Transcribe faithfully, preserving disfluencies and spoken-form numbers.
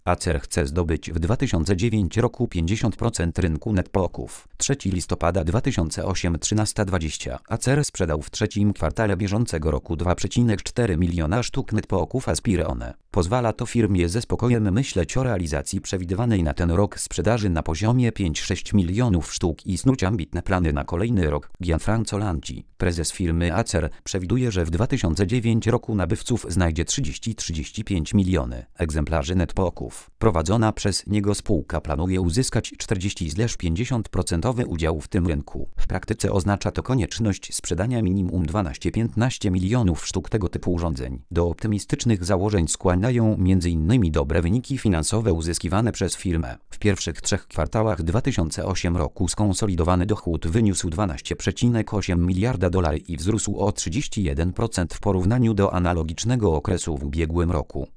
Acer chce zdobyć w dwa tysiące dziewiątym roku pięćdziesiąt procent rynku netbooków. trzeciego listopada dwa tysiące ósmego trzynaście dwadzieścia. Acer sprzedał w trzecim kwartale bieżącego roku dwa przecinek cztery miliona sztuk netbooków Aspirone. Pozwala to firmie ze spokojem myśleć o realizacji przewidywanej na ten rok sprzedaży na poziomie pięć do sześciu milionów sztuk i snuć ambitne plany na kolejny rok. Gianfranco Lanci, prezes firmy Acer, przewiduje, że w dwa tysiące dziewiątym roku nabywców znajdzie trzydzieści do trzydziestu pięciu miliony egzemplarzy netbooków. Prowadzona przez niego spółka planuje uzyskać czterdzieści do pięćdziesięciu procent udziału w tym rynku. W praktyce oznacza to konieczność sprzedania minimum dwanaście do piętnastu milionów sztuk tego typu urządzeń. Do optymistycznych założeń skłaniają między innymi dobre wyniki finansowe uzyskiwane przez firmę. W pierwszych trzech kwartałach dwa tysiące ósmego roku skonsolidowany dochód wyniósł dwanaście przecinek osiem miliarda dolarów i wzrósł o trzydzieści jeden procent w porównaniu do analogicznego okresu w ubiegłym roku.